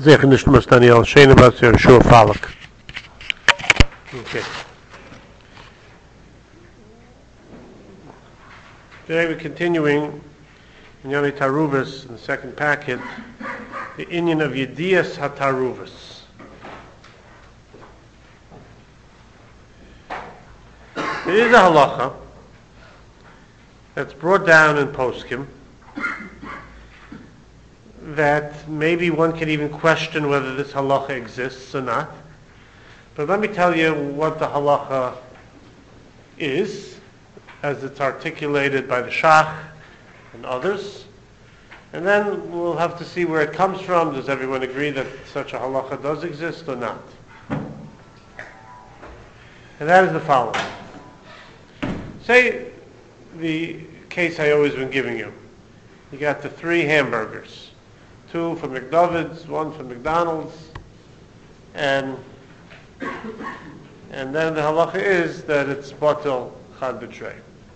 Zecher nicht muss Daniel Schöne was für Schuhe Falk. Okay. Today we're continuing in Yoni Taruvas, in the second packet, the Inyan of Yedias HaTaruvas. There is a halacha that's brought down in Poskim that maybe one can even question whether this halacha exists or not. But let me tell you what the halacha is, as it's articulated by the Shach and others. And then we'll have to see where it comes from. Does everyone agree that such a halacha does exist or not? And that is the following. Say the case I always been giving you. You got the 3 hamburgers. 2 from McDonald's, 1 from McDonald's, and then the halacha is that it's batel chad b'trei.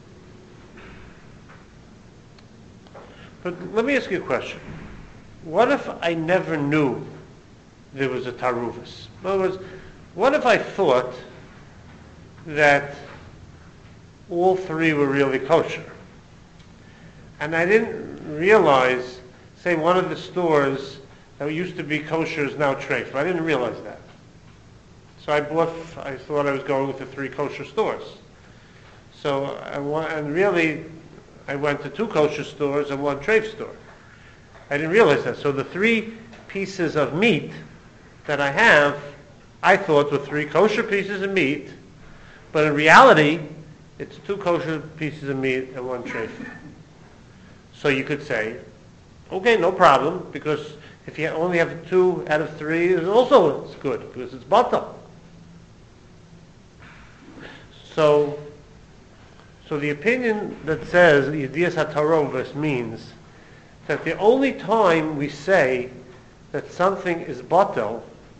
But let me ask you a question. What if I never knew there was a taruvus? In other words, what if I thought that all 3 were really kosher? And I didn't realize, say one of the stores that used to be kosher is now treif. I didn't realize that. So I thought I was going with the 3 kosher stores. So I went to 2 kosher stores and 1 treif store. I didn't realize that. So the 3 pieces of meat that I have, I thought were 3 kosher pieces of meat, but in reality, it's 2 kosher pieces of meat and 1 treif. So you could say, okay, no problem, because if you only have 2 out of 3, it's good, because it's batel. So the opinion that says Yedias HaTaruvas means that the only time we say that something is batel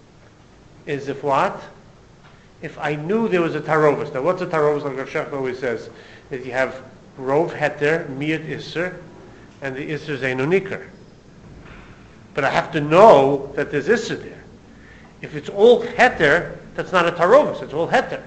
is if what? If I knew there was a taruvus. Now what's a taruvus? Like Rav Shach always says, is you have rov heter, miyat isser, and the isser is eino nikar. But I have to know that there's isser there. If it's all heter, that's not a taruvus, it's all heter.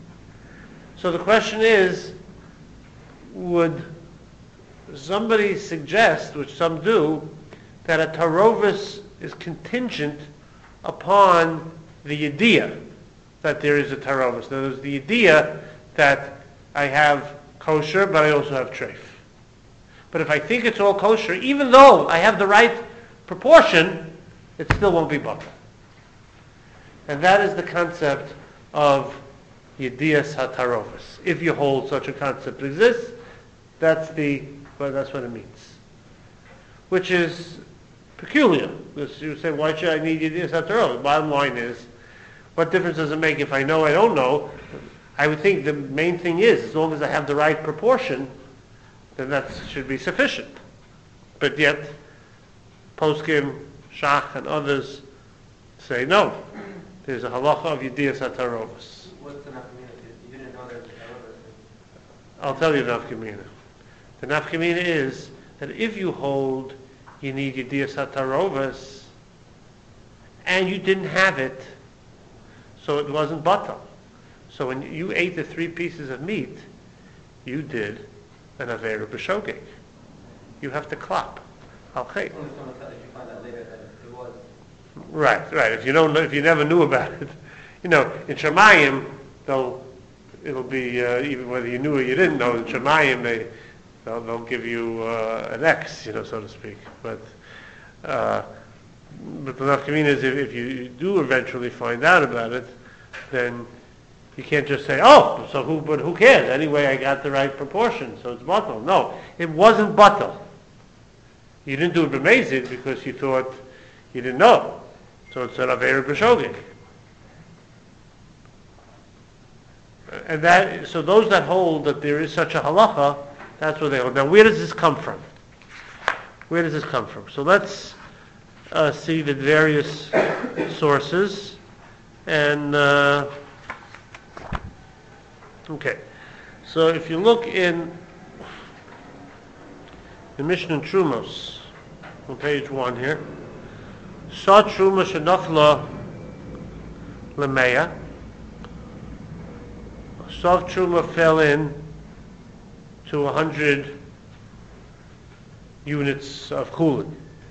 So the question is, would somebody suggest, which some do, that a taruvus is contingent upon the idea that there is a taruvus? Now, there's the idea that I have kosher, but I also have treif. But if I think it's all kosher, even though I have the right proportion, it still won't be batel. And that is the concept of Yedias HaTaruvas. If you hold such a concept exists, that's what it means. Which is peculiar. Because you say, why should I need Yedias HaTaruvas? Bottom line is, what difference does it make if I know I don't know? I would think the main thing is, as long as I have the right proportion, then that should be sufficient. But yet, Poskim, Shach, and others say no. There's a halacha of Yedias HaTaruvas. What's the nafkamina? You didn't know there was a taruvus. I'll tell you the nafkamina. The nafkamina is that if you hold you need Yedias HaTaruvas, and you didn't have it, so it wasn't batel. So when you ate the 3 pieces of meat, you did an aveira b'shogeg. You have to clap. Okay. If you find out later that it was. Right. If you never knew about it, in Shemayim, it'll be even whether you knew or you didn't know. In Shemayim, they'll give you an X, so to speak. But the nafkamina is if you do eventually find out about it, then you can't just say, but who cares? Anyway, I got the right proportion, so it's batel. No, it wasn't batel. You didn't do it b'mezid because you thought you didn't know. So it's an aveira b'shogeg. And so those that hold that there is such a halacha, that's what they hold. Now, where does this come from? So let's see the various sources. And, okay. So if you look in the Mishnah Trumos, on page 1 here, Sa truma shenafla lemeya. Sof truma fell in to 100 units of chulin.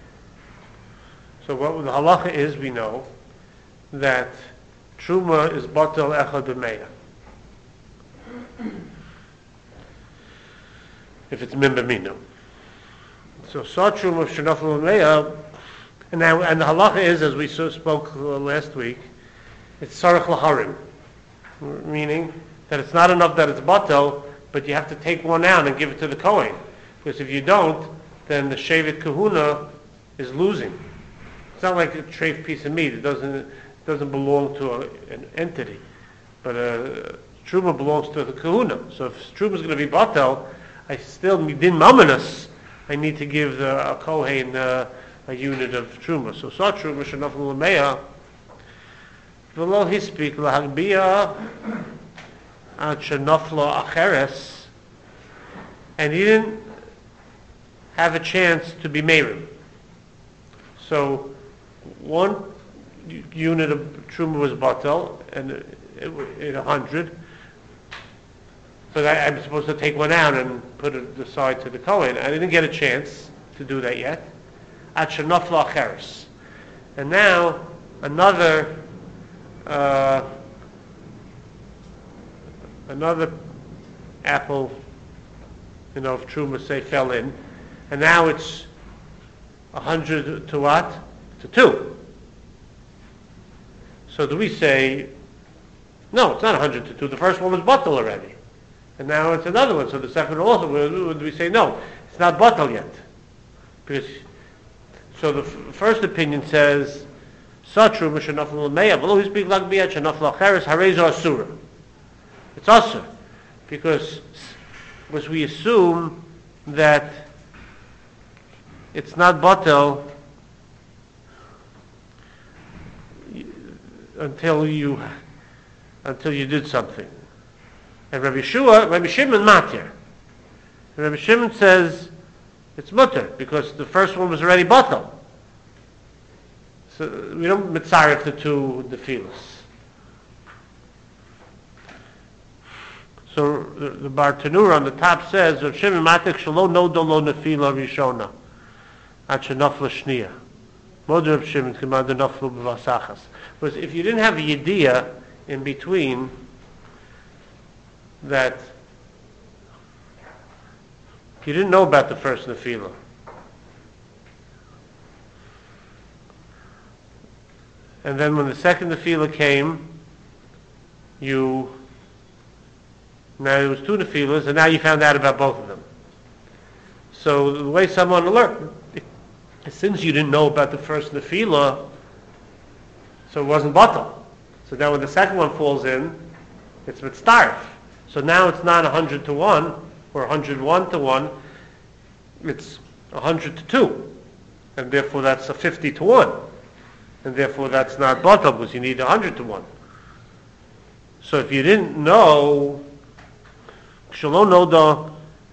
So what the halacha is, we know that truma is batel echad b'meya. If it's min b'minu. So sa truma shenafla lemeya, and the halacha is, as we spoke last week, it's sarach laharim, meaning that it's not enough that it's batel, but you have to take one out and give it to the Kohen. Because if you don't, then the Shevet Kahuna is losing. It's not like a treif piece of meat. It doesn't belong to an entity. But Truma belongs to the Kahuna. So if Truma is going to be batel, I still, midin mamanus, I need to give a Kohen a unit of Truma. So Sa Truma Shenaflu Lameya, V'lo hispik lahagbiya ad shenafla acheres, and he didn't have a chance to be Merim. So one unit of Truma was batel, and in 100, but I'm supposed to take one out and put it aside to the Kohen. I didn't get a chance to do that yet. Ad shenafla acheres. And now another apple, of Truma, say, fell in, and now it's 100 to what? To 2. So do we say, no, it's not 100 to 2, the first one was batel already, and now it's another one, so the second one also, do we say, no, it's not batel yet? Because, so the first opinion says, Satru Mishanaflu Meya, below he speak like Biyat Shanafla Cheres, Harezo Asura. It's Asur. Because we assume that it's not batel until you did something. And Rabbi Shimon matir. Rabbi Shimon says it's mutter because the first one was already batel. So we don't mitzaref the two nefilas. So the Bar Tanura on the top says, Rav Shimon matik shelo nodo lo nefila rishona at shenafla shniya. Mod Rav Shimon k'mad naflu b'vasachas. Because if you didn't have a yediyah in between that you didn't know about the first nefila, and then when the second nefila came, now there was 2 nefilas, and now you found out about both of them. So the way someone learned, since you didn't know about the first nefila, so it wasn't batel. So now when the second one falls in, it's mitzdarf. So now it's not 100 to 1 or 101 to 1, it's 100 to 2. And therefore that's a 50 to 1. And therefore that's not batel because you need 100 to 1. So if you didn't know, Shalom Noda,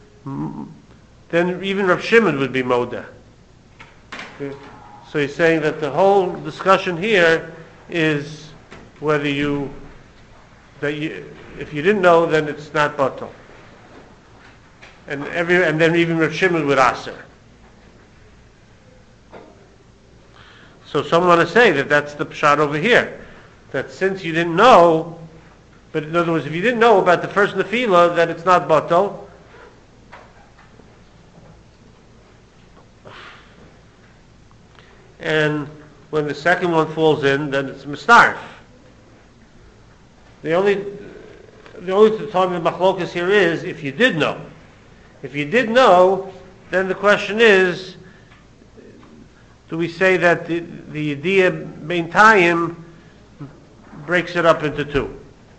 then even Rav Shimon would be Moda. Okay? So he's saying that the whole discussion here is whether if you didn't know, then it's not batel. And then even Rav Shimon would aser. So some want to say that that's the pshat over here, that since you didn't know, but in other words, if you didn't know about the first nefila, that it's not batel. And when the second one falls in, then it's mistarf. The only time the machlokas here is if you did know. If you did know, then the question is, do we say that the idea bein tayim breaks it up into 2?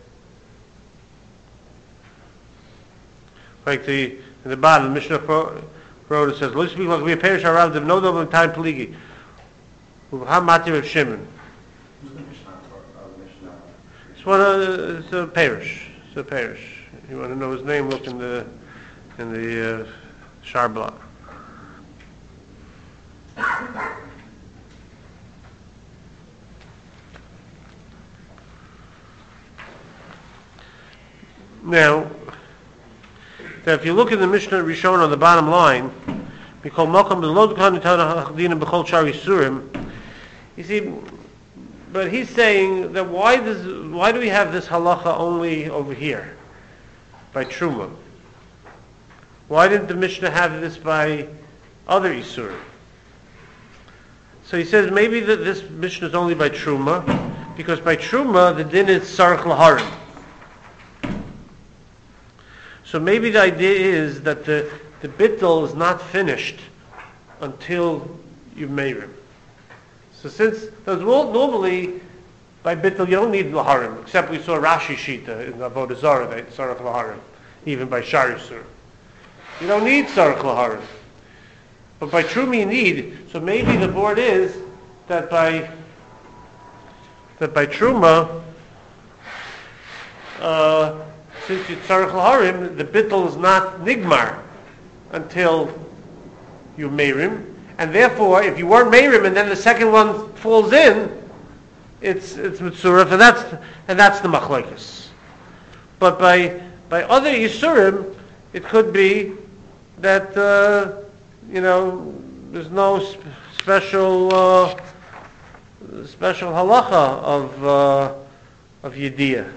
Like in the bottom, the Mishnah wrote, it says, "Lo speak like we perish around them no double time peligi." How matir of Shimon? It's a parish. It's a parish. You want to know his name? Look in the shar block. Now, that if you look in the Mishnah Rishon on the bottom line, because Malcolm Belod Kanitana Hachdina Bechol Shari Surim, you see, but he's saying that why do we have this halacha only over here by Truma? Why didn't the Mishnah have this by other Isurim? So he says maybe that this Mishnah is only by Truma, because by Truma the din is Sarach Laharim. So maybe the idea is that the bittul is not finished until you meirim. So since normally by bittul you don't need laharim, except we saw Rashi Shita in Avodah Zarah that Sarach Laharim, even by Shari Sur. You don't need Sarach Laharim. But by Truma you need. So maybe the board is that by Truma, since it's Sarach Laharim, the bittul is not nigmar until you meirim, and therefore, if you weren't meirim and then the second one falls in, it's mitzurah, and that's the machlokes. But by other yisurim, it could be that there's no special halacha of yediyah.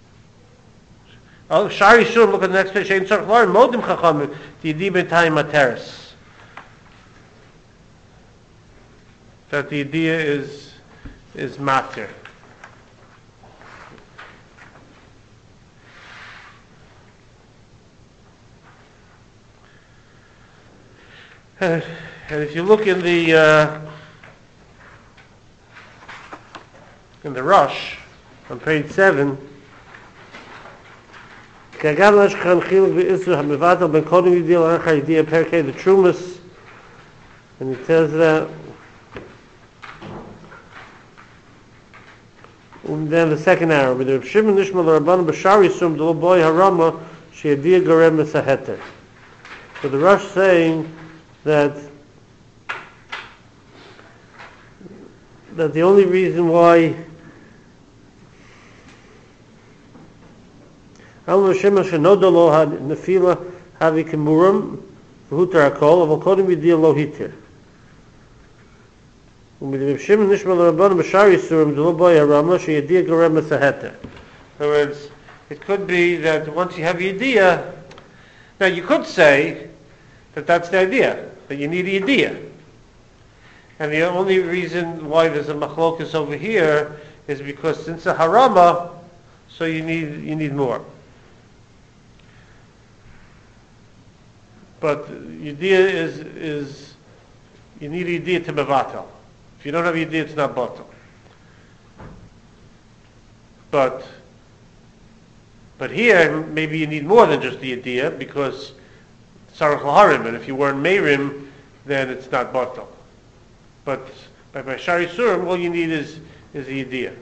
Oh, Shari Surim, look at the next page. Shein Tzarech Laharim Modim Chachamim Yediyah B'Tayim Materes. That the idea is matir. And if you look in the Rush on page 7. The Trumas, and he says that, and then the second arrow, but the Shimon Nishmal Rabban Bashari Sum the boy Harama Sheadia Garem Mesaheter. So the Rush saying that the only reason why Al Shema Shenodalo had Nefila Havi Kimurim V'Hutar Akol Aval Kodim Yediyah Lo Hitir. In other words, it could be that once you have Yediyah, now you could say that that's the idea, that you need a Yediyah. And the only reason why there's a machlokus over here is because since a harama, so you need more. But Yediyah is you need a Yediyah to mevatel. If you don't have Yediyah, it's not batel. But here, maybe you need more than just the Yediyah, because Sarach Laharim, and if you weren't Meirim, then it's not batel. But by Shari Surim, all you need is the Yediyah.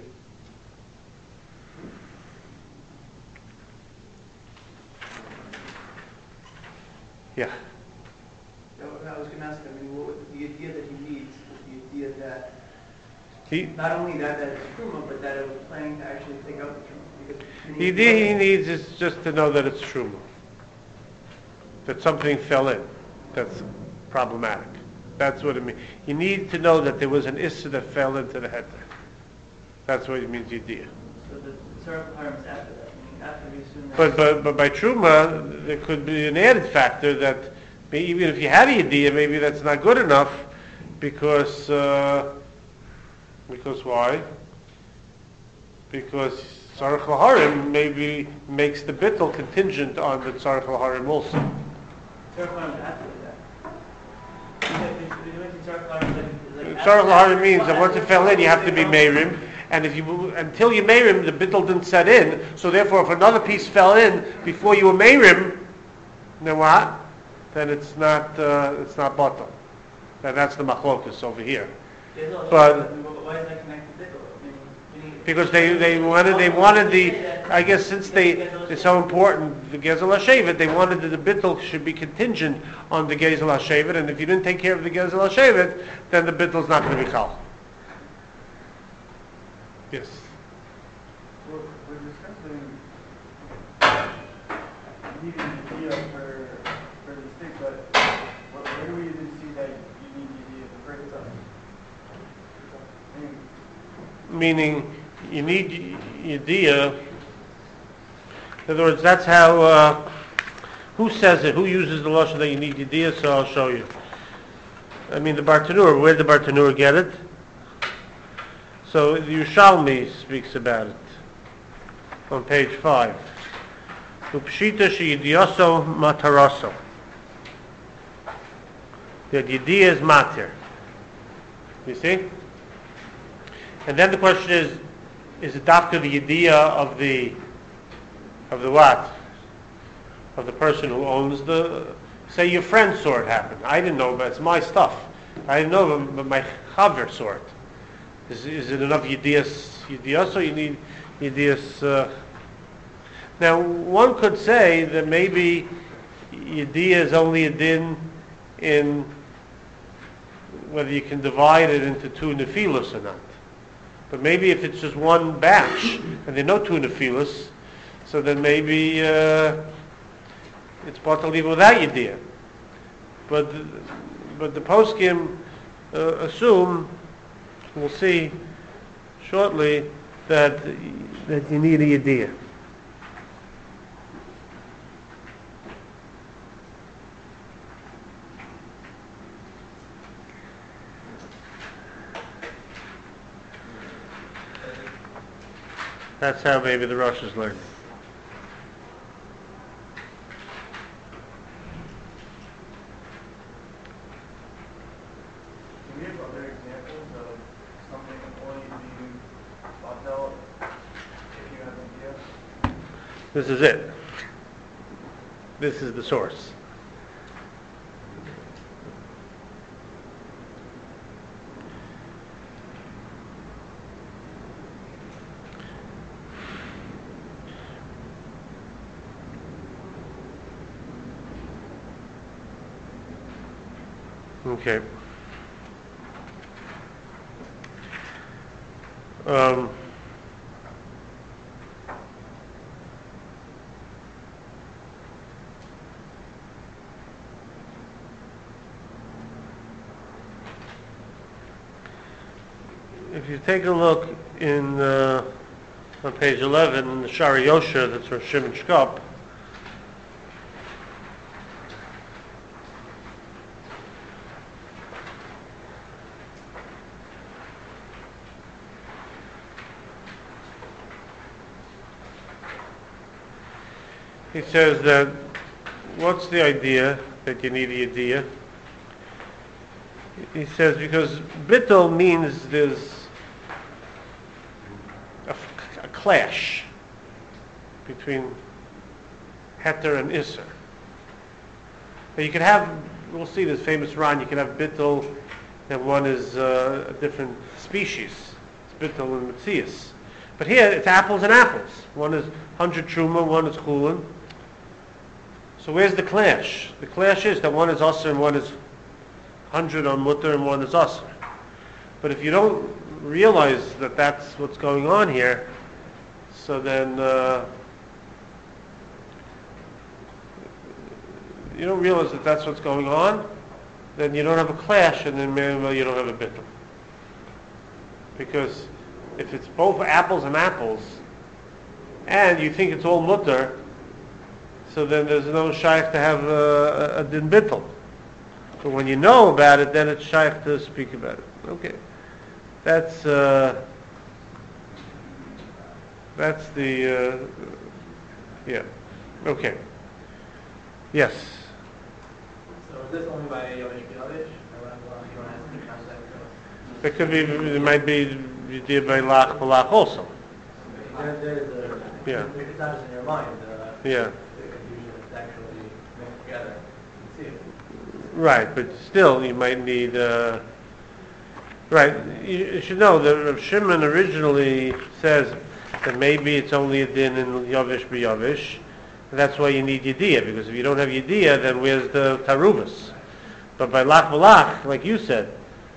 Yeah. So I was going to ask, what would the idea that he needs is the idea that not only that it's truma, but that it was planning to actually take out the truma. The idea he needs is just to know that it's truma, that something fell in, that's problematic. That's what it means. You need to know that there was an issa that fell into the heter. That's what it means, idea. So the Tzarech Laharim is after that. After we assume that. But by truma, there could be an added factor that even if you had a idea, maybe that's not good enough, because why? Because Tzarech Laharim maybe makes the bittul contingent on the Tzarech Laharim also. Tzarech Laharim is after that. Tzarech Laharim means that once it fell in, you have to be meirim, and until you meirim, the bittul didn't set in. So therefore, if another piece fell in before you were meirim, then what? Then it's not batal. Then that's the machlokus over here. But why is that connected to bittul? because they wanted the, I guess since they're so important, the Gezel HaShevet, they wanted that the bittul should be contingent on the Gezel HaShevet, and if you didn't take care of the Gezel HaShevet, then the bittul is not going to be chal. Yes. We're discussing need an idea for these things, but where do we even see that you need the idea to break it up? Meaning, you need idea. In other words, that's how. Who says it? Who uses the lashon that you need idea? So I'll show you. I mean, the Bartanur. Where did the Bartanur get it? So the Yerushalmi speaks about it on page 5. Upshita she'idioso mataraso. The idea is matir. You see? And then the question is it after the idea of the what? Of the person who owns the, say your friend saw it happen. I didn't know, but it's my stuff. I didn't know, but my chaver saw it. Is it enough yedias, or you need yedias? Now, one could say that maybe yediyah is only a din in whether you can divide it into two nefilas or not. But maybe if it's just one batch and there are no two nefilas, so then maybe it's better to leave without yediyah. But the poskim assume, we'll see shortly, that you need a yediyah. That's how maybe the Rosh is learning. Do we have other examples of something only being batel if you have an idea? This is it. This is the source. Okay. If you take a look in on page 11 in the Shari Yosher, that's from Shimon Shkop. He says that, what's the idea that you need a idea? He says because bittul means there's a clash between heter and isser. But you can have, we'll see this famous Ran, you can have bittul and one is a different species. It's bittul and metzias. But here it's apples and apples. One is 100 truma, one is chulin. So where's the clash? The clash is that one is asr and one is 100 on mutter and one is asr. But if you don't realize that that's what's going on here, so then you don't realize that that's what's going on, then you don't have a clash, and then maybe you don't have a bittul. Because if it's both apples and apples, and you think it's all mutter, so then there's no shaykh to have a din bittul. But when you know about it, then it's shaykh to speak about it. Okay. That's the, yeah. Okay. Yes. So is this only by Yovish Biyavish? Or you don't have to concept? It could be, it might be you did by lach balach also. Yeah. It's not just in your mind. Yeah. The confusion is actually mixed together. You see it. Right, but still you might need, right, you should know that Rav Shimon originally says that maybe it's only a din in Yovish b'Yovish, and that's why you need Yediyah, because if you don't have Yediyah, then where's the Taruvas? But by Lach V'Lach, like you said.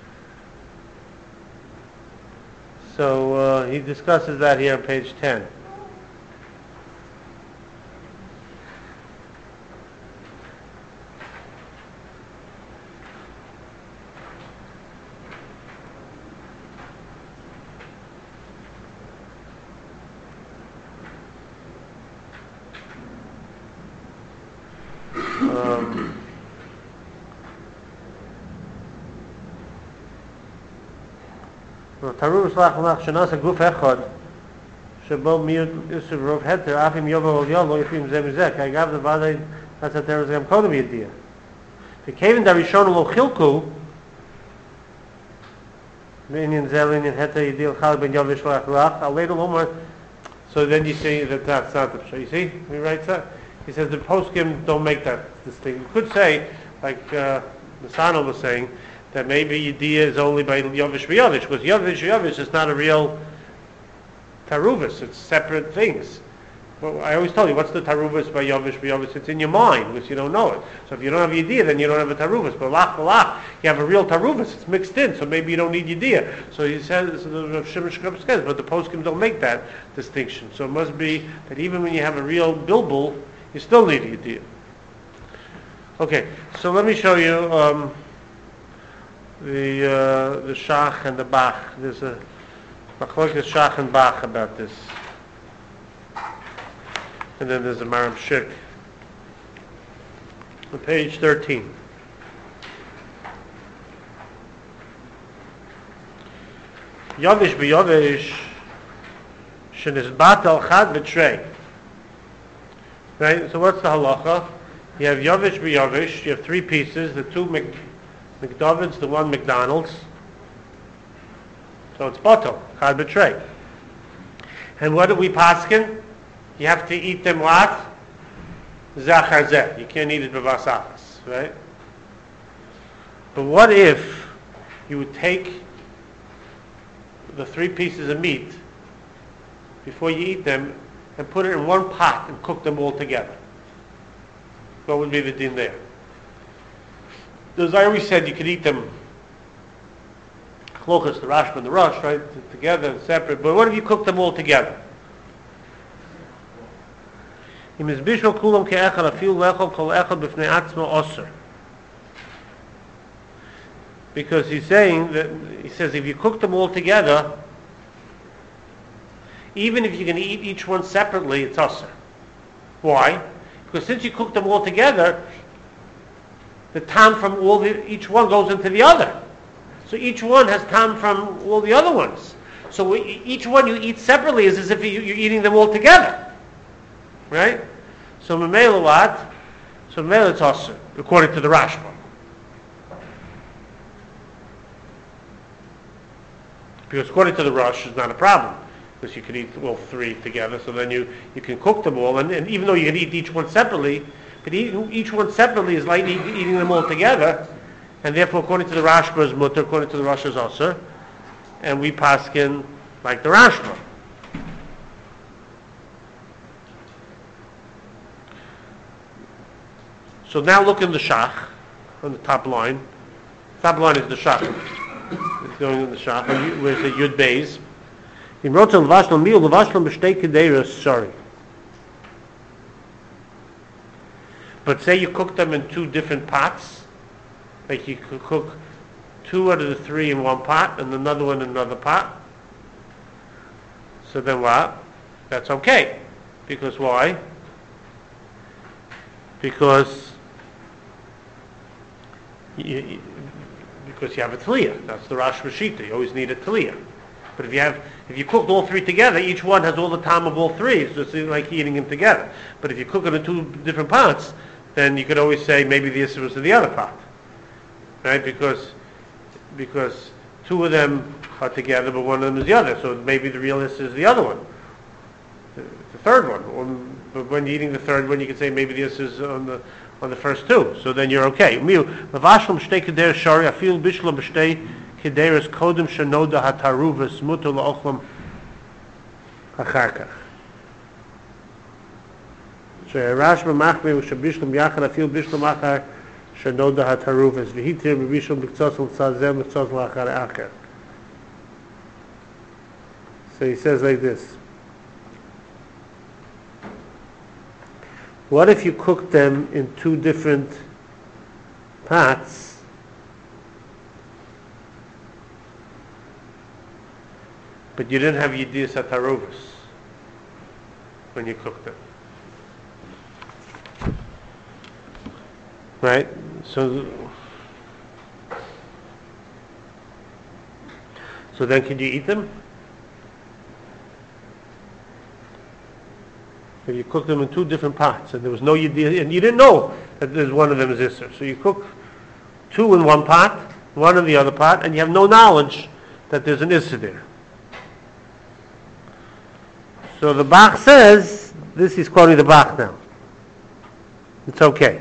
So he discusses that here on page 10. Taruvus lach lach shenasa guf echad shebo miut yusuf rov heter afim yovo ol yolo yifim zeh mizeh kai gav the vaday that's a teres gam kodem yediyah. The kevin darishon lo chilku meaning zelin in heter yediyah chal ben yovish lach lach a later lomar. So then you say that that's not the pshat. You see, he writes that. He says the poskim don't make that distinction. You could say, like Masano was saying, that maybe Yediyah is only by Yovish v'Yovish, because Yovish v'Yovish is not a real Taruvus. It's separate things. Well, I always tell you, what's the Taruvus by Yovish v'Yovish? It's in your mind, because you don't know it. So if you don't have Yediyah, then you don't have a Taruvus. But lach v'lach, you have a real Taruvus. It's mixed in, so maybe you don't need Yediyah. So he says, so the Shimon Shkab says, but the poskim don't make that distinction. So it must be that even when you have a real bilbul, you still need Yediyah. Okay, so let me show you the Shach and the Bach. There's a machlokes Shach and Bach about this. And then there's a Maram Shik. On page 13. Yovish b'Yovish shenizbat al chad b'trei. Right? So what's the halacha? You have Yovish b'Yovish. You have three pieces. The two McDavid's, the one McDonald's. So it's batal chad b'trei. And what do we paskin? You have to eat them what? Zachar zeh. You can't eat it b'vasachas, right? But what if you would take the three pieces of meat before you eat them and put it in one pot and cook them all together? What would be the din there? As I always said, you could eat them chlokas, the Rashba and the Rosh, right? Together and separate. But what if you cook them all together? Because he's saying that, he says if you cook them all together, even if you can eat each one separately, it's usher. Why? Because since you cook them all together, the tam from each one goes into the other. So each one has tam from all the other ones. So each one you eat separately is as if you're eating them all together. Right? So Memela what? So Memela it's usher, according to the Rashba. Because according to the Rosh, it's not a problem. Because you can eat all three together, so then you can cook them all, and even though you can eat each one separately, but each one separately is like eating them all together, and therefore according to the Rashba is mutter, according to the Rosh is usher, and we paskin like the Rashba. So now look in the Shach, on the top line. Top line is the Shach. It's going in the Shach, where's the Yud Beis. Sorry. But say you cook them in two different pots, like you could cook two out of the three in one pot and another one in another pot. So then what? That's okay. Because why? Because you have a tliya. That's the Rosh Hashita. You always need a tliya. But if you cooked all three together, each one has all the time of all three. It's just like eating them together. But if you cook it in two different pots, then you could always say maybe the issue was in the other pot, right? Because two of them are together, but one of them is the other. So maybe the real issue is the other one, the third one. But when you're eating the third one, you can say maybe the issue is on the first two. So then you're okay. Kederes kodem shenoda hataruvas mutar laochlam acharkach. So Rashba machmir ushabishlam yachad afil bishlam achar shenoda hataruvas v'hitir b'bishlam b'ktzos l'tzazem b'ktzos l'achar acher. So he says like this. What if you cook them in two different pots? But you didn't have Yediyas HaTaruvos when you cooked them. right? So then can you eat them? If you cook them in two different pots, and there was no yediyah, and you didn't know that there's one of them is Isser. So you cook two in one pot, one in the other pot, and you have no knowledge that there's an Isser there. So the Bach says, this is quoting the Bach now. It's okay.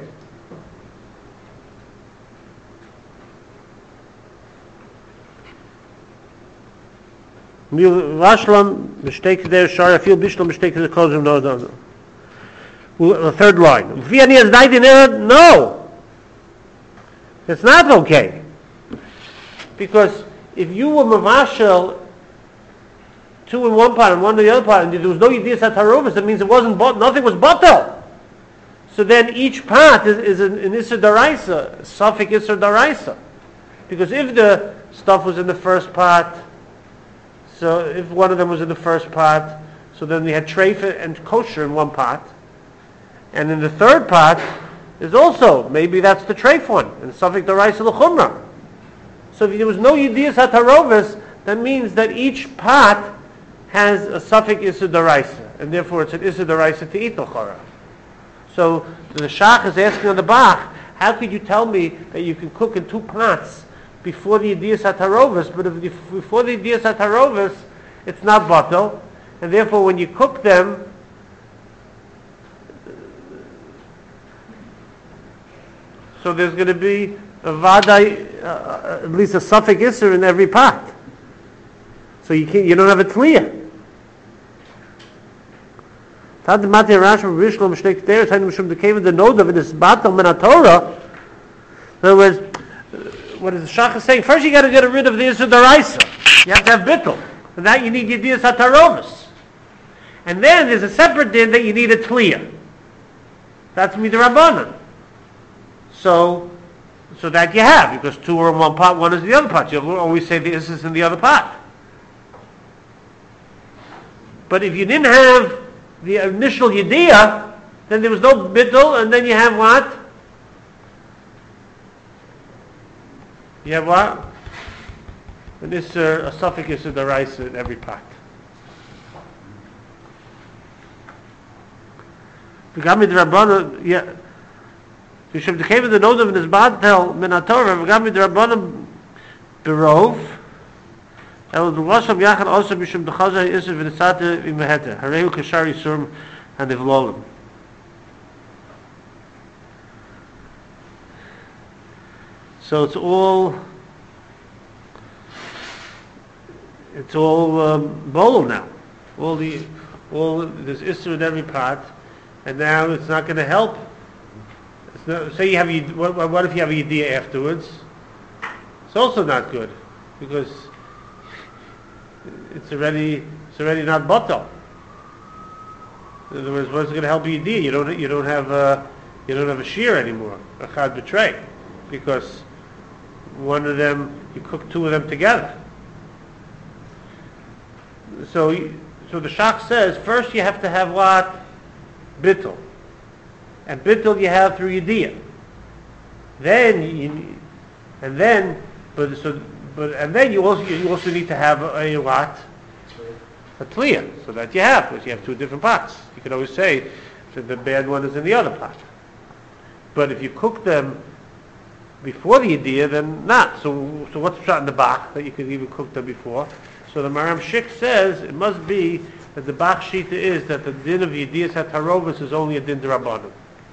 Vashlam mistake there shara feel bishlam mistake the kozum no. The third line. Viani has died in error. No, it's not okay. Because if you were mavashel two in one pot and one in the other pot, and there was no yediyas hatarovus, that means it wasn't nothing was batel. So then each pot is an Isser Daraisa, Safek Isser Daraisa. Because if the stuff was in the first pot, so if one of them was in the first pot, so then we had treifa and kosher in one pot. And in the third pot is also, maybe that's the treif one, and Safek Daraisa L'chumra. So if there was no Yediyas HaTarovis, that means that each pot has a Safek Isser Daraisa, and therefore it's an Isser Daraisa to eat L'chora. So the Shach is asking on the Bach, how could you tell me that you can cook in two pots before the Yediyas HaTarovis, but if before the Yediyas HaTarovis, it's not batel, and therefore when you cook them, so there's going to be a vadai, at least a Safek Isser in every pot. So you don't have a Tliya. Tad mati Rashi Rishlo mishtek there time mishum the cave of the node of this batel min Torah. In other words, what is the Shach saying? First you got to get rid of the Isser Daraisa. You have to have bittul. For that you need Yediyas HaTarovis. And then there's a separate din that you need a Tliya. That's Midrabanan. So that you have, because two are in one pot, one is in the other pot. You'll always say the Isser is in the other pot. But if you didn't have the initial Yediyah, then there was no bittul, and then you have what? You have what? An Isser, a Safek Isser Daraisa in every pot. V'gami d'Rabbana, yeah. Yishem t'kev the nose of his batel min haTorah. V'gami d'Rabbana berov. El d'vasham yachad also b'shem d'chazah Isser v'nisate v'imehete. Harehu kashar yisurim and ivlolim. So it's all bol now. There's Isser in every pot, and now it's not going to help. It's not, say you have what if you have a Yediyah afterwards? It's also not good, because it's already not batel. In other words, what's going to help a Yediyah? You don't have a shear anymore, a chad betray, because one of them, you cook two of them together. So the Shach says, first you have to have what? Bittul. And bittul you have through Yediyah. Then you also need to have a what? A Tliya, so that you have, because you have two different pots. You can always say that the bad one is in the other pot. But if you cook them before the Yediyah, then not. So what's shot in the Bach that you could even cook them before? So the Maram Shik says it must be that the Bach Shita is that the din of Yediyas HaTarovis is only a din d'Rabbanan.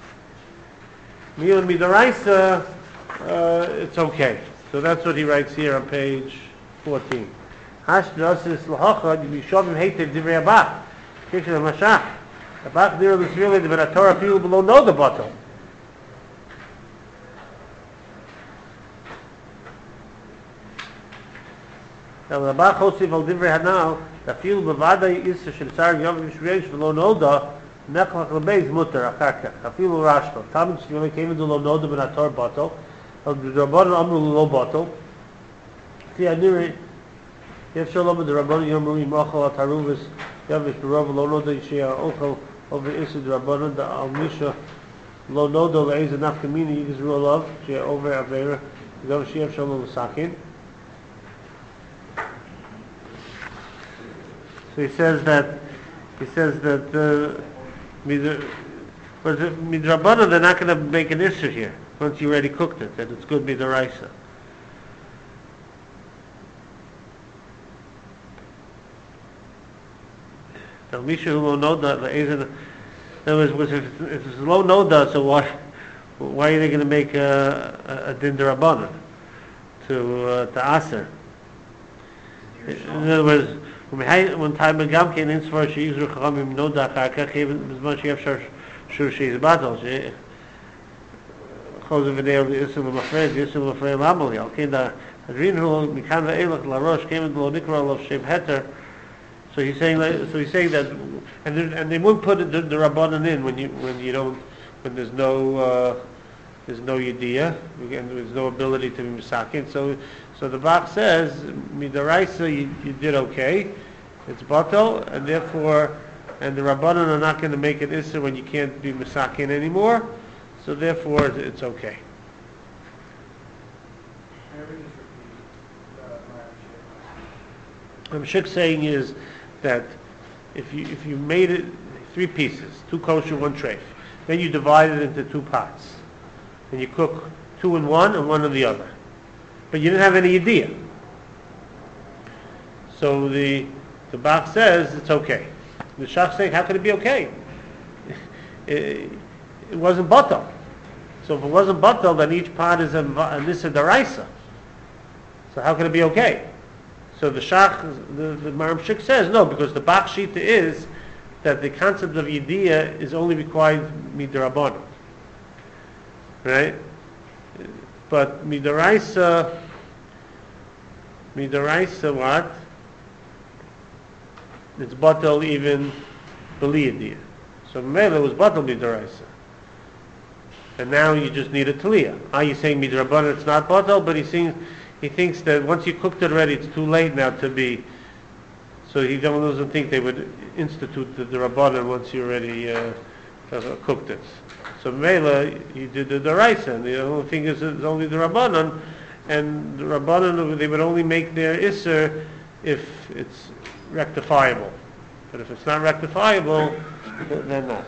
Mil Midaraisa, it's okay. So that's what he writes here on page 14. Hash Drasis L'Hocha, Yishovim Heitev Divrei HaBach. Kishon HaMashach. The Bach Dira L'Svili, the Torah people below know the bottle. Now the Bach Hosiv al Divrei Hanal, the field of Vadai is to Shilsar Yom Yishreish V'lo Noda, Nechlach L'Beiz Mutter, Achakach. Hafilu Rashto. Talmud Shvili came into Lo Noda Ben HaTor bottle. The Rabbanon Amru Lo bottle. See, I knew it. Yev Shalom the Rabbanon Yomru Yimachal HaTaruvis, Yavish B'Rov Lo Noda Yishia Ochel, over Isid Rabbanon, the Al Misha, lo nodo le'ez nafkamini yigzru alav over avera gam she'ef shalom sakin. So he says that midrabana they're not going to make an issue here once you already cooked it, that it's good midaraisa. So misha who lo noda le'ez. In other words, if it's low noda, so why are they going to make a din derabanan to aser? In other words, one time a gam came in for she used rechamim noda chakach even b'zman she afshar shur she's battle she chozav v'nei yisum l'mafrei l'amali al kin da adrin hu mikan v'elach larosh came in lo nikra lo shev heter. So he's saying that, and they won't put the rabbanan in when there's no yediyah, and there's no ability to be misakin. So the Bach says midaraisa you did okay, it's batal, and therefore, and the rabbanan are not going to make it issa when you can't be misakin anymore. So therefore, it's okay. I'm saying is that if you made it 3 pieces, 2 kosher, 1 treif, then you divide it into 2 pots, and you cook 2 in one and 1 in the other, but you didn't have any idea. So the Bach says it's okay. The Shach saying, how could it be okay? It wasn't batal. So if it wasn't batal, then each pot is a nisa daraisa. So how can it be okay? So the Shach, the Maram Shik says no, because the Bach Shita is that the concept of Yediyah is only required midrabanan, right? But midaraisa what? It's batal even b'li Yediyah. So Mela was batal midaraisa, and now you just need a taliyah. Are you saying midrabanan it's not batal? But he thinks that once you cooked it already, it's too late now to be. So he doesn't think they would institute the rabbanan once you already cooked it. So Mela, you did the daraisa, and the only thing is it's only the rabbanan, and the rabbanan they would only make their isser if it's rectifiable. But if it's not rectifiable, then not.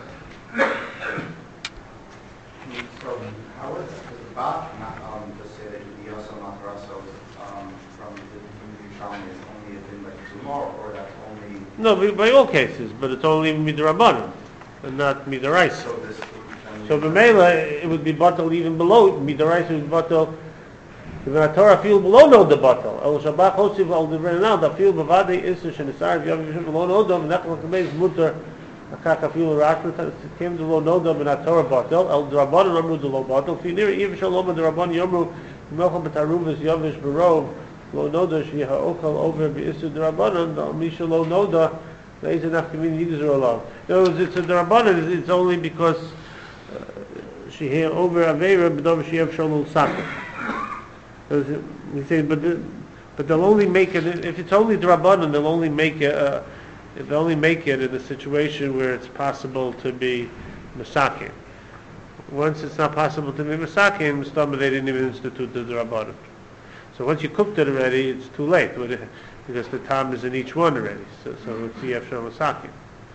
So how is the Bach just say that the also matraso from the Yerushalmi is only a din like tomorrow, or that's only? No, by all cases, but it's only midrabanan and not midaraisa. So b'meila it would be batal even below midaraisa would be batal. If the Torah field below no the batal, el shabach hosiv al divrei now the field b'vadei iser shenisar v'yav yishim below no dom nechol kameis muter akach field rashut came to lo no dom in Torah batal el drabanan amru the lo batal fi nir even shalom the rabban yomru melcham b'taruvus yavish barov lo noda sheha okal over b'iser drabanan misha lo noda leiz enough community yigzur alav. In other words, it's a drabanan. It's only because she hear over avera b'dom she'ev shalom sakin. We say, but they'll only make it if it's only drabanan. They'll only make it. They'll only make it in a situation where it's possible to be masakin. Once it's not possible to be masakin, they didn't even institute the drabanan. So once you cooked it already, it's too late because the time is in each one already. So it's yef shel masakin.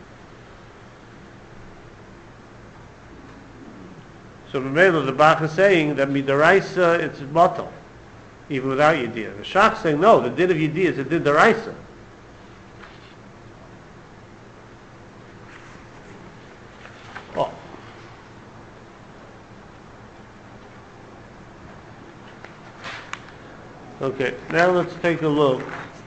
So the Bach is saying that midaraisa it's batal, even without Yediyah. The Shach saying no, the din of Yediyah is a din daraisa. Oh. Okay, now let's take a look.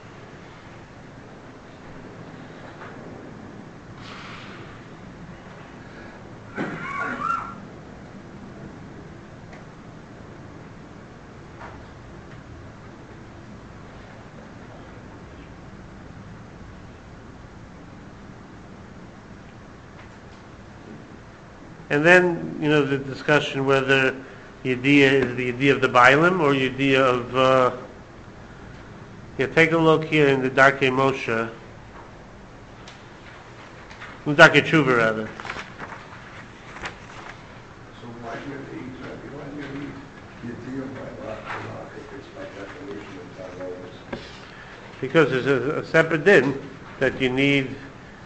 And then, the discussion whether Yediyah is the Yediyah of the Bailim or Yediyah of... take a look here in the Darkei Moshe. Darkei Tshuva, rather. So Because there's a separate din that you need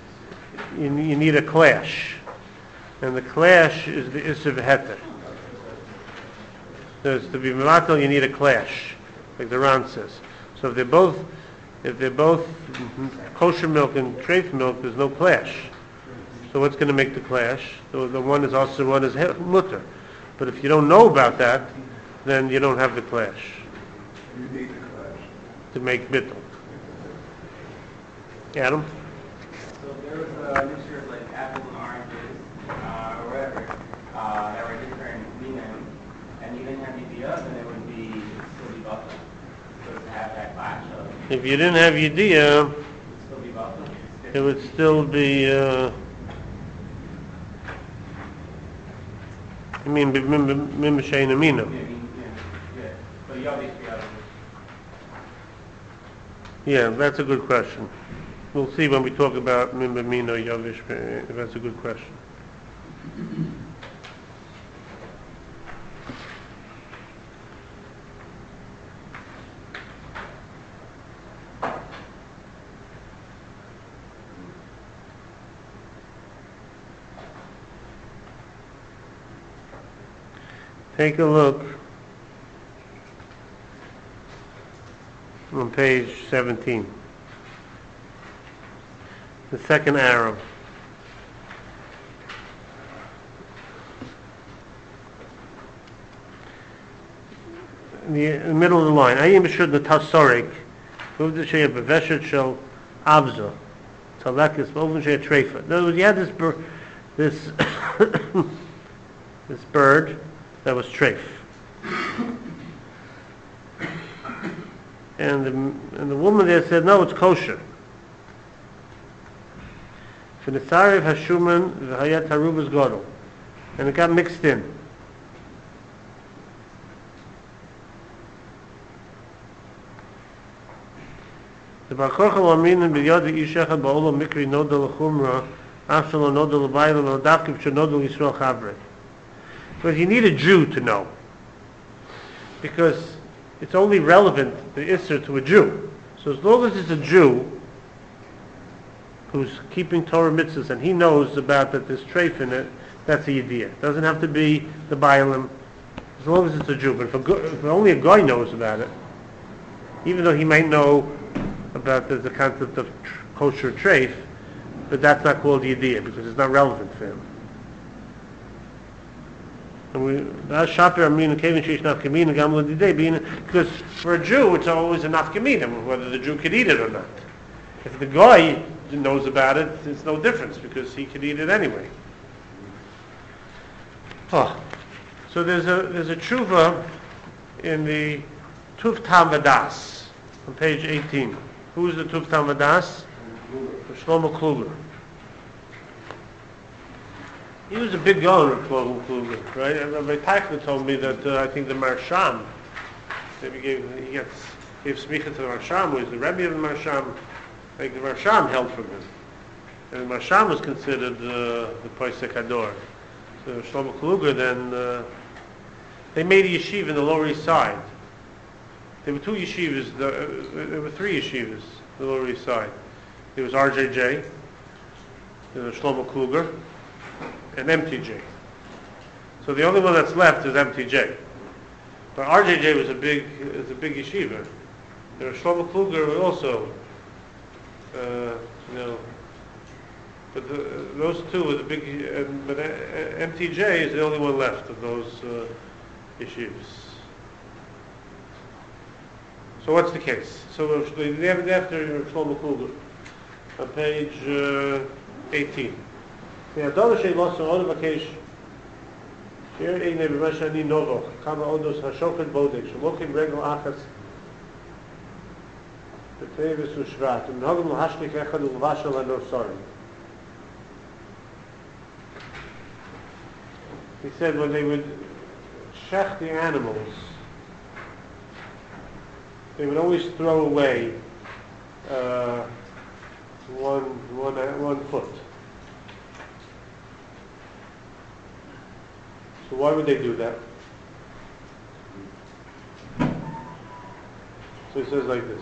a clash. And the clash is the Isser V'Heter. There's to be Mematel, you need a clash, like the Ran says. So if they're both kosher milk and treif milk, there's no clash. So what's going to make the clash? So the one is also one is mutter. But if you don't know about that, then you don't have the clash. You need the clash. To make bittul. Adam? So if there was a mixture of like apples and oranges, or whatever, that were different minim, and you didn't have yediyah, then it would still be bata. So to have that clash of If you didn't have yediyah, it would still be bata. it would still be, I mean, mim shein amino. Yeah. But you obviously have Yeah, that's a good question. We'll see when we talk about mim amino yavish. That's a good question. Take a look on page 17. The second arrow. In the middle of the line. Ayim b'shud netasorik. Move the shei b'veshet shel avza. Talekis b'oven shei treifa. In other words, you had this this bird that was treif. And the woman there said, no, it's kosher. V'nesarev hashuman v'hayat harubas godel. And it got mixed in. The Bar Kochel aminin b'yad ish echad ba'olam mikri nodal l'chumra afshalo nodal l'bayla lo davkiv shenodal Yisrael chavrei. But you need a Jew to know. Because it's only relevant, the Isser, to a Jew. So as long as it's a Jew who's keeping Torah mitzvahs and he knows about that there's treif in it, that's a Yediyah. It doesn't have to be the Bailim, as long as it's a Jew. But if only a guy knows about it, even though he might know about the concept of kosher treif, but that's not called Yediyah because it's not relevant for him. Because for a Jew it's always a nafkamina, whether the Jew could eat it or not. If the guy knows about it, it's no difference because he could eat it anyway. Oh. So there's a tshuva in the Tuftam Vadas on page 18. Who is the Tuftam Vadas? Shlomo Kluger. He was a big owner of Shlomo Kluger, right? And Rabbi Teichler told me that I think the Marsham, maybe gave smicha to the Marsham, who was the Rebbe of the Marsham. I think the Marsham held from him. And the Marsham was considered the Poisek Hador. So Shlomo Kluger then, they made a yeshiva in the Lower East Side. There were two yeshivas, there were three yeshivas in the Lower East Side. There was RJJ, there was Shlomo Kluger, and MTJ. So the only one that's left is MTJ. But RJJ was a big yeshiva. There was Shlomo Kluger was also, but those two were the big. But MTJ is the only one left of those yeshivas. So what's the case? So after Shlomo Kluger, on page 18. Adon Shei Losa Oda Vakesh Shir Eine B'Mashani Novo Kama Odos HaShofet Bodek Shemokim Regel Achas B'Tevis U'Shvat U'Nhogim L'Hashlik Echad U'L'Vashal HaNosarim. He said when they would shech the animals, they would always throw away one foot. So why would they do that? So he says like this.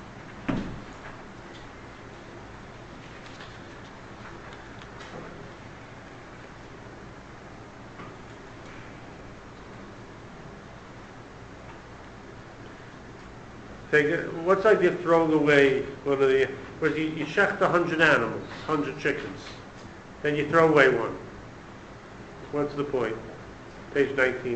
What's like you're throwing away one of the, whereas you shecht 100 animals, 100 chickens, then you throw away one. What's the point? Page 19.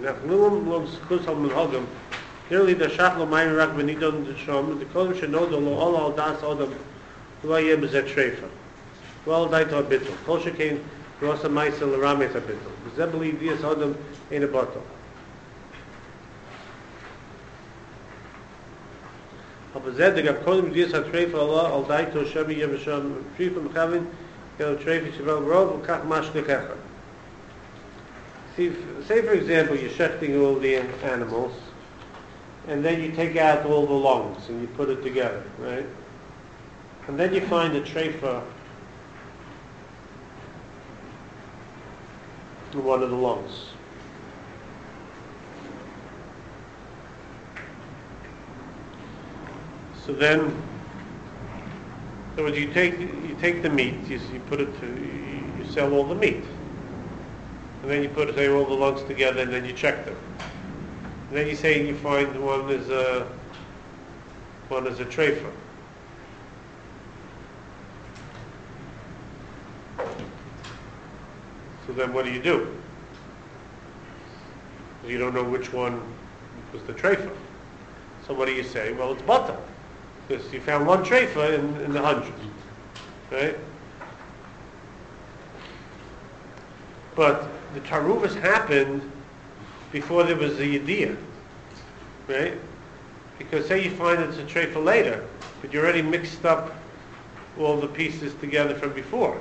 Clearly the shach lo mayim rak v'nidon d'shom, the kolim shenodo lo ol al das odom lo yeh b'zeh treifa. Well daito abitul. Kol shekein rosa maisa l'ramet abitul. B'zeh b'li dias odom ein a bottle. Aber zed gab kolim dias hat treifa Allah al daito shabi yeh b'shom treifa m'chavin yel treifa shivel rov v'kach mash nekecha. See, say for example you're shechting all the animals, and then you take out all the lungs and you put it together, right? And then you find a treifa in one of the lungs. So then, so you take the meat, you put it you sell all the meat, and then you put say all the lungs together, and then you check them. And then you say you find one is a treifa. So then what do? You don't know which one was the treifa. So what do you say? Well, it's batal, because you found one treifa in the hundreds, right? But the taruvas happened before there was the yediyah, right? Because say you find it's a treifa later, but you already mixed up all the pieces together from before.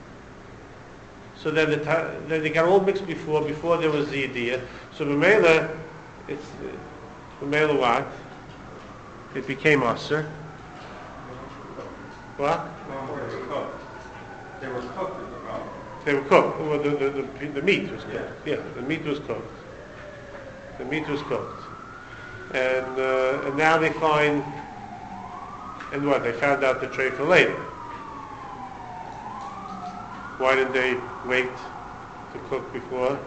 So then they got all mixed before there was the yediyah. So b'meila, it's b'meila what? It became usher. What? They were cooked as well. They were cooked. Well, the meat was cooked. Yeah, the meat was cooked. The meat was cooked, and now they find, and what? They found out the treifa later. Why did they wait to cook before?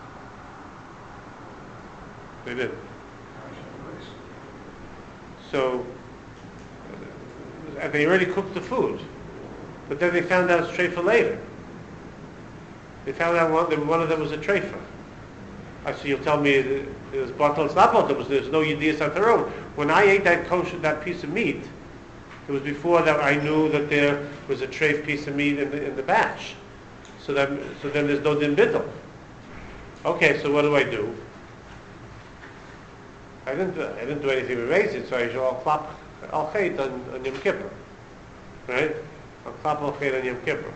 They didn't. So, and they already cooked the food, but then they found out it's treifa later. They found out one of them was a treifa. So you'll tell me it was batal. It's not batal. There's no yediyas hatarov. When I ate that piece of meat, it was before that I knew that there was a treif piece of meat in the batch. So then there's no din bittul. Okay, so what do? I didn't do anything with raisins, so I should all clap al chait on Yom Kippur, right? I'll clap al chait on Yom Kippur.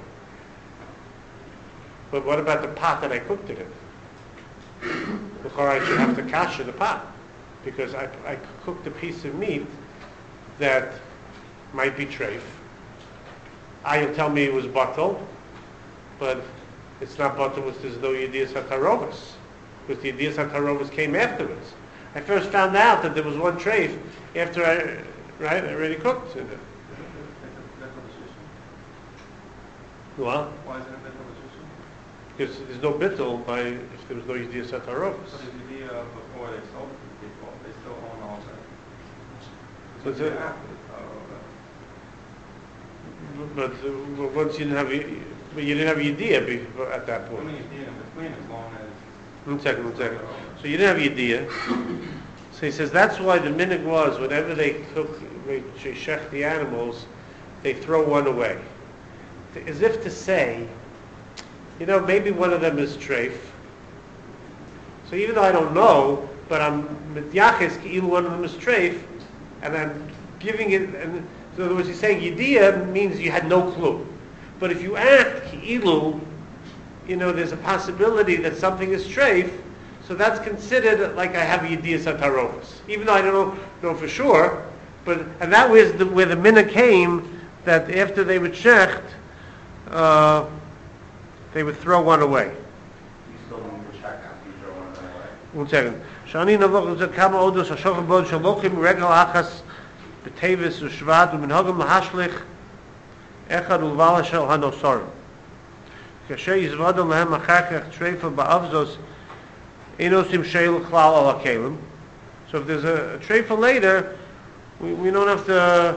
But what about the pot that I cooked it in? Before I should have to kasher the pot, because I cooked a piece of meat that might be treif. You'll tell me it was batal, but it's not batal because there's no yediyas hatarovas, because the yediyas hatarovas came afterwards. I first found out that there was one treif after I already cooked in it. What? Why is it a bittul? Because there's no bittul if there was no yediyas hatarovas. But the idea before they sold it to people, they still own all that. So it's but once you didn't have yediyah at that point. I mean, idea in between as long as... One second. So you didn't have yediyah. So he says that's why the minhag was whenever they shech the animals, they throw one away, as if to say, maybe one of them is treif. So even though I don't know, but I'm mityaches ki one of them is treif, and I'm giving it. And so in other words, he's saying yediyah means you had no clue. But if you act ki there's a possibility that something is treif. So that's considered like I have yediyas hatarovas, even though I don't know for sure. And that was where the minhag came, that after they would shecht, they would throw one away. You still need to check after you throw 1 second. Shani navach ze kam odos shochem bod shlochim regal achas betevis ushvat umenhagem mahashlich echad ulvala shel hanosar. Kashay yizvadom lahem achakach treifa ba'avzos enosim sheil chlal al hakelim. So if there's a treifa later, we don't have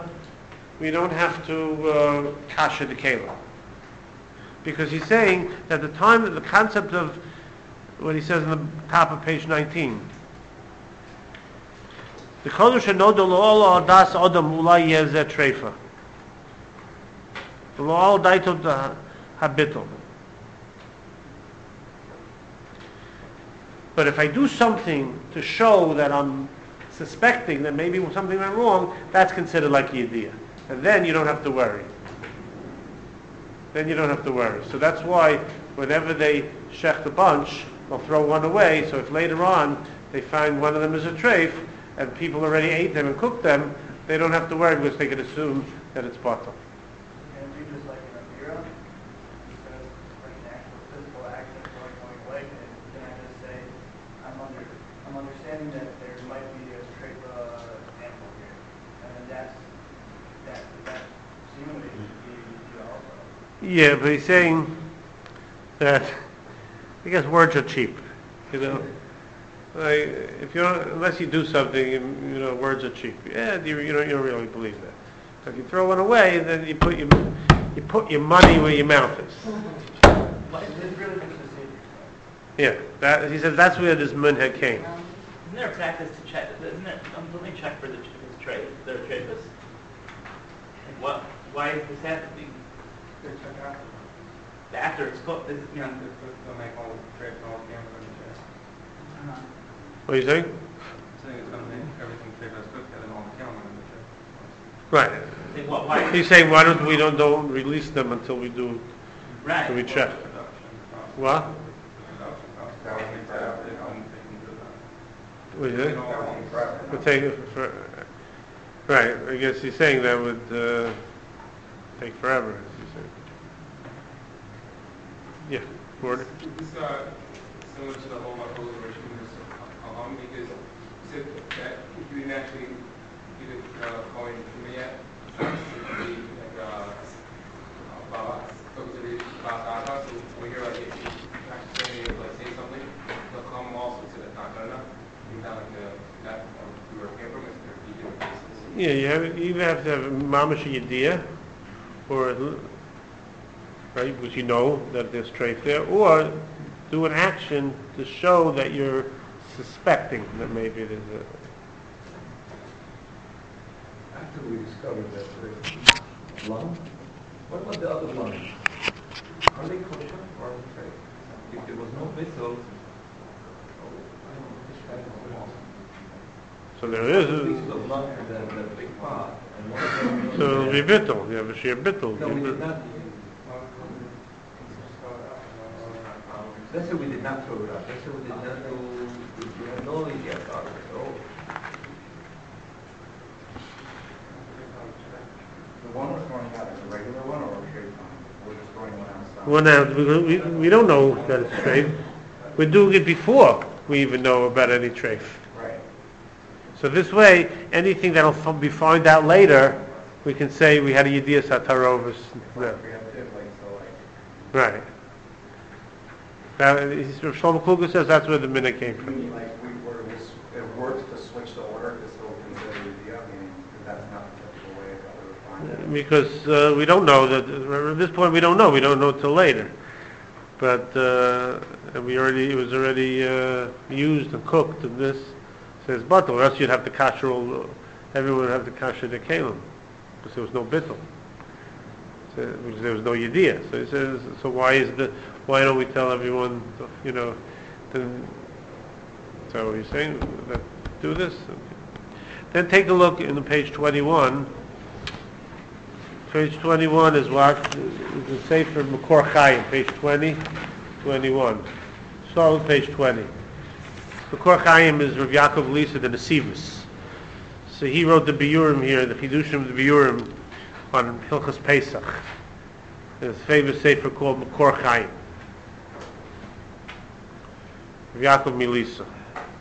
to kasha the kelim, because he's saying that the time, the concept of what he says in the top of page 19. The kodesh hanoda lo das adam ulai yezeh treifa. Lo al daito habitol. But if I do something to show that I'm suspecting that maybe something went wrong, that's considered like yediyah. And then you don't have to worry. So that's why whenever they shecht a bunch, they'll throw one away. So if later on they find one of them is a treif, and people already ate them and cooked them, they don't have to worry because they can assume that it's batal. And we just like in a mirror, instead of like an actual physical action going away, can I just say, I'm understanding that there might be a trait animal here, and then that seemingly should be also. Yeah, but he's saying that I guess words are cheap, Like if you don't, unless you do something, words are cheap. Yeah, you don't really believe that. So if you throw one away, then you put your money where your mouth is. Yeah, he says that's where this minhag came. Isn't there a practice to check? Isn't there? Let me check for their trachis. What? Why is this happening? After it's cooked, They'll make all the trays and all the cameras in the tray. What are you saying? I'm saying it's going to make everything tray that's cooked and then all the cameras in the tray. Right. Why? He's saying why don't we don't release them until we do? Right. Until we check. What? That would be forever, What do you think? That won't be forever. We'll take it for, right. I guess he's saying that would take forever. As he's saying. Yeah, Gordon. This similar to the whole Marcos version because you said that you didn't actually get it going from yet. Specifically, like Baba, so we hear like if you actually say something, they'll come also to the Takana. Is that like that we were came from? Is there different cases? Yeah, you either have to have mamash yediyah, or right, which you know that there's treif there, or do an action to show that you're suspecting that maybe there's a. After we discovered that lung, what about the other lungs? Are they kosher or are they treif? If there was no vessel, So there is piece of lung and the big part, and one of them. so it'll be bittul. You have a sheer bittul. No, we did not. Let's say we did not throw it out. Let's say we did not do. We had no idea about it at all. The one we're throwing out is a regular one or a straight one? We're just throwing one outside. Well, now we don't know that it's treif. We're doing it before we even know about any treif. Right. So this way, anything that'll be found out later, we can say we had a yediyah satarovus. Preemptive, so Right. Shlomo Kluger says that's where the minhag came from. if it works to switch the order, this will consider the that's not the typical way that we would find it. Because we don't know that at this point we don't know till later. But it was already used and cooked, and this says batel. Or else you'd have to kasher everyone would have to kasher the kelim because there was no bittul. Because there was no yediyah. So he says, so why don't we tell everyone, then, so he's saying that do this. Then take a look in page 21. Page 21 is what? Is the Sefer Makor Chayim, page 20, 21. Start with page 20. Makor Chayim is Rav Yaakov Lisa, the Nesivus. So he wrote the Biurim here, the Chidushim of the Biurim, on Hilchas Pesach. His favorite sefer called Makor Chayim. Rav Yaakov Milisa.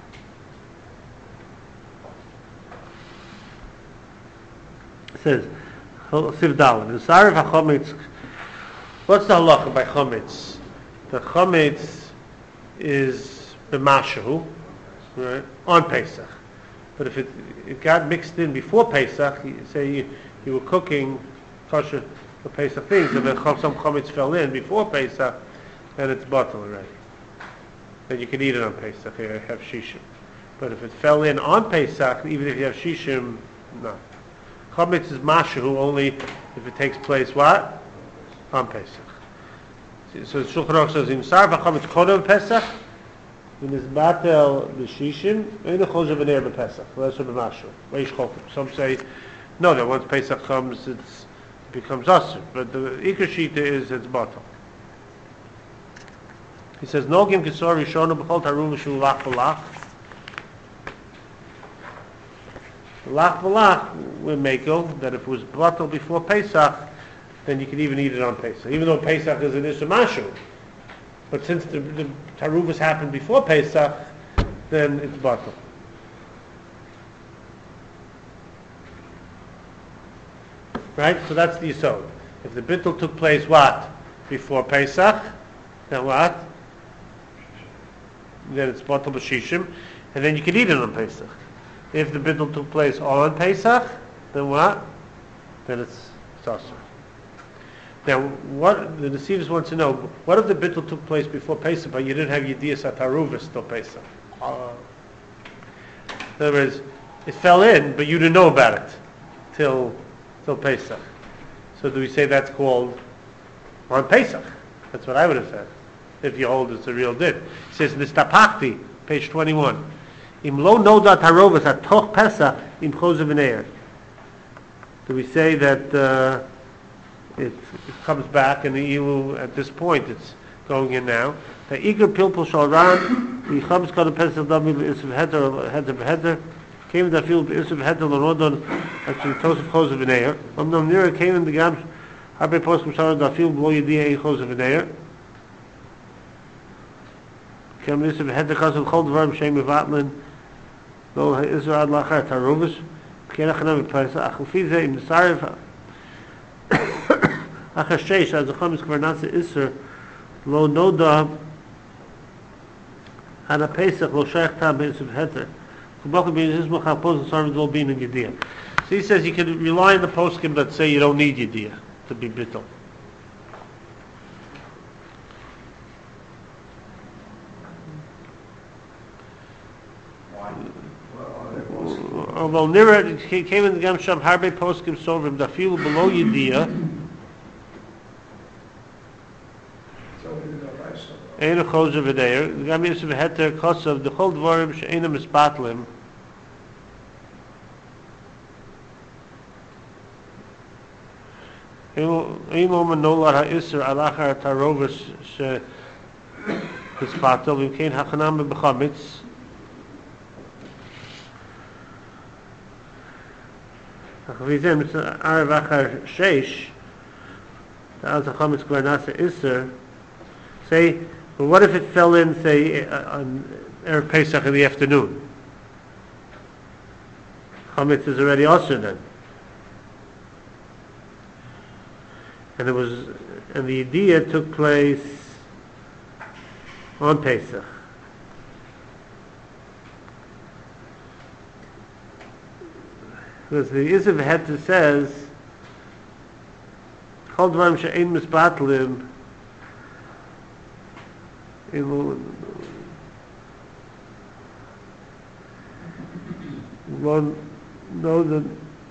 says, Siv Dalin, Sarav HaChometz, what's the halacha by Chometz? The Chometz is b'mashahu, right, on Pesach. But if it got mixed in before Pesach, you were cooking kosher for Pesach things, and then some Chometz fell in before Pesach, then it's bottled already. Then you can eat it on Pesach, you have shishim. But if it fell in on Pesach, even if you have shishim, no. Chometz is mashahu only if it takes place what? On Pesach. So the Shulchan Aruch says, "Im sarv chometz kodem Pesach, in his batel b'shishim, ein chozav v'neir b'Pesach, v'leser b'mashahu, v'yish chokim." Some say, no, that once Pesach comes, it becomes asur. But the Ikar Shita is it's batel. He says, "Nogim kisor rishonu b'chol taruv v'shu lach v'lach." Lach v'lach, we make that if it was batel before Pesach, then you can even eat it on Pesach. Even though Pesach is an Issur Mashu. But since the Taruvas happened before Pesach, then it's batel. Right? So that's the yisod. If the bittul took place what? Before Pesach, then what? Then it's batel b'shishim, and then you can eat it on Pesach. If the bittul took place on Pesach, then what? Then it's asur. Now, what the deceivers want to know, what if the bittul took place before Pesach, but you didn't have Yediyas HaTaruvas till Pesach? In other words, it fell in, but you didn't know about it till Pesach. So do we say that's called on Pesach? That's what I would have said, if you hold it's a real din. It says, Nistapachti, page 21. Im lo noda tarovas atoch Pesach im chozav v'neir. Do we say that it comes back and the ilu at this point it's going in now? The iger pilpul shalran the chametz kadam Pesach dami b'isuv heder came in the field b'isuv heder l'rodon actually tosef chozav v'neir. Omnam nira came in the gam harbe poskim shalran the field below yediyah ein chozav v'neir. Came b'isuv heder kasav chol dvarim shem mevatlin lo ha'izur ad lachar taruvas k'kenach hanam b'Pesach ach l'fi ze im nisarif Achashesh, as a chametz kvar nasa iser, lo noda hana Pesach lo shaykh tam b'isuv heter. Kubakul b'yizizmach ha'pos and sarvim dol bin in Yediyah. So he says you can rely on the poskim that say you don't need Yediyah to be bittul. Although Nira came in the Gamsham Harbe poskim sovrim dafilu below Yediyah. Ein chozav v'neir. Gam yisuf heter kosav d'chol dvarim she'einam mispatlim. Ein omen nolar ha'isur alachar tarovas she'ispatel v'kein hachanam b'chametz. Achvizem arav achar sheish. As a chametz kvar nasa isur. Say, but what if it fell in, say, on Erev Pesach in the afternoon? Chametz is already asur then. And the idea took place on Pesach. Because the Yisuf Heter says, Chol dvarim she'ein misbatlim, one know that.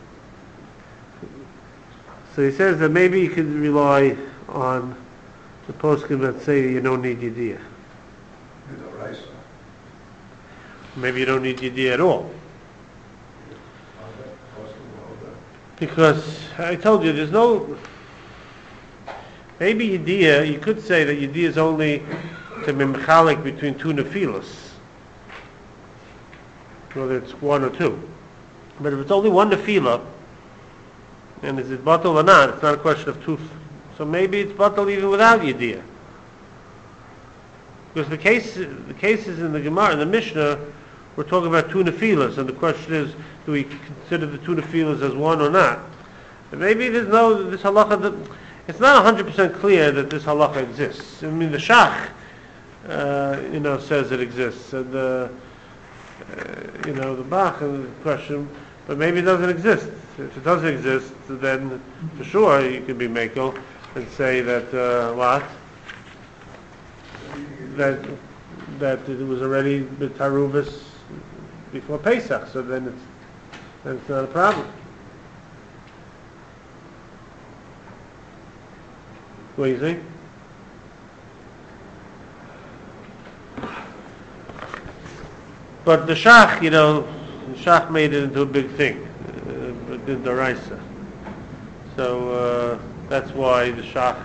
So he says that maybe you could rely on the poskim that say you don't need Yediyah. Maybe you don't need Yediyah at all. Because I told you there's no. Maybe Yediyah, you could say that Yediyah is only to be mechalik between two nefilas, whether it's one or two. But if it's only one nefila, and is it batal or not, it's not a question of two. So maybe it's batal even without Yediyah. Because the cases in the Gemara, in the Mishnah, we're talking about two nefilas, and the question is, do we consider the two nefilas as one or not? And maybe there's this halacha that, it's not 100% clear that this halacha exists. I mean, the Shach, says it exists, and the Bach question, but maybe it doesn't exist. If it doesn't exist, then for sure you could be Mekel and say that that it was already B'Taruvus before Pesach, so then it's not a problem. What do you think? But the Shach, the Shach made it into a big thing, the Daraisa. So that's why the Shach,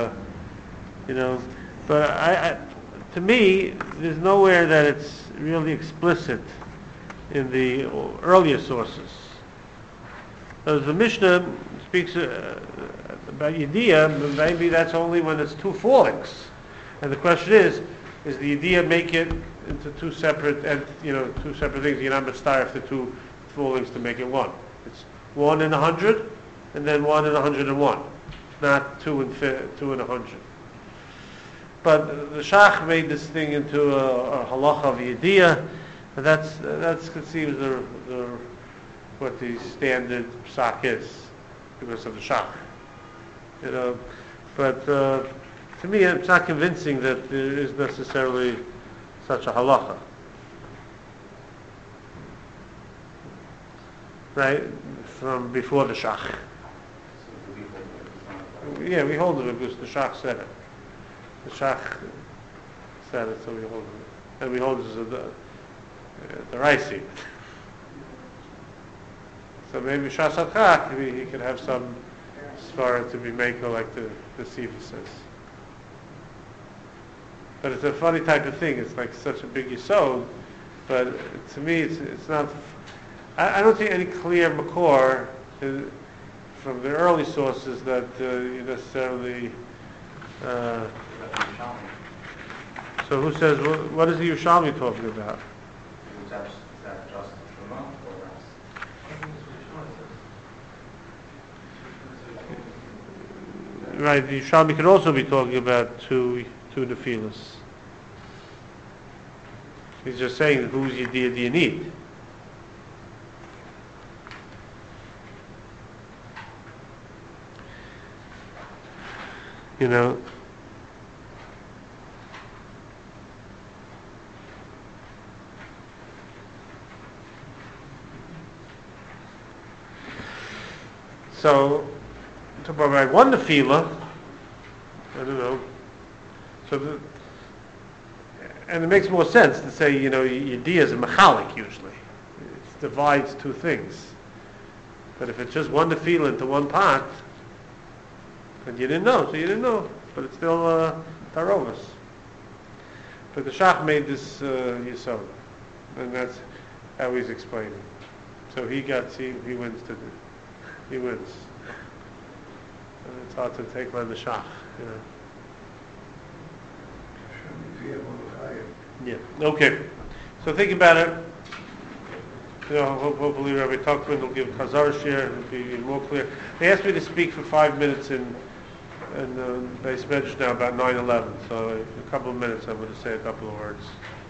But to me, there's nowhere that it's really explicit in the earlier sources. As the Mishnah speaks about Yediyah, maybe that's only when it's two fallings. And the question is the Yediyah make it into two separate things? You're not mitzvah the two fallings to make it one. It's 1 in 100, and then 1 in 101, not 2 in 100. But the Shach made this thing into a halacha of Yediyah, and that's conceived what the standard psak is because of the Shach. But to me, it's not convincing that there is necessarily such a halacha, right? From before the Shach. Yeah, we hold it because the Shach said it. The Shach said it, so we hold it. And we hold it as the Raisi. So maybe Shas HaChak, he could have some svara to be maker like the Siva says. But it's a funny type of thing. It's like such a big yisod. But to me, it's not. I don't see any clear makor from the early sources that you necessarily. So who says what is the Yerushalmi talking about? Is that just Truma or else? Right, the Yerushalmi could also be talking about two nefilas. He's just saying whose Yediyah do you need? So, to provide one tefillah, I don't know. So, and it makes more sense to say, Yediyah is a mechalik usually. It divides two things. But if it's just one tefillah into one pot, and you didn't know, so you didn't know. But it's still tarovas. But the Shach made this yisod, and that's how he's explaining. So he wins he wins. And it's hard to take on the Shach, Yeah. Okay. So think about it. Hopefully Rabbi Tuckman will give Chazar share and be even more clear. They asked me to speak for 5 minutes in Beis Medrash now about 9/11. So in a couple of minutes I'm going to say a couple of words.